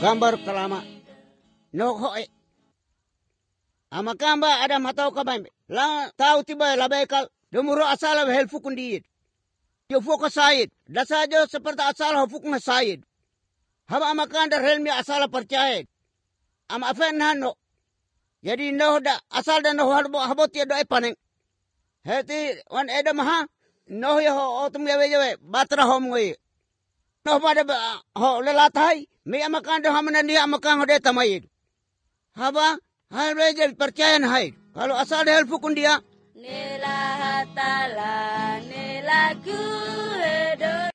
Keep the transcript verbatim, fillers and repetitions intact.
gambar kalama no hoe ama kamba ada matau kabambe la tau tiba la bekal demuro asala hel fukundiyid yo foka sayid dasajo seperti asala fukun sayid haba ama kanda helmi asala percaya ama afen hano jadi no da asal dan no harbo habot ya do epaneng heti wan eda maha no yo otum yawe yawe batra hom ngoi no pada ho lelatai me ama kanda hamana dia ama kang hode tamayid haba hal rejel percaya hai kalau asal hel fukun dia Nila hatala nila ku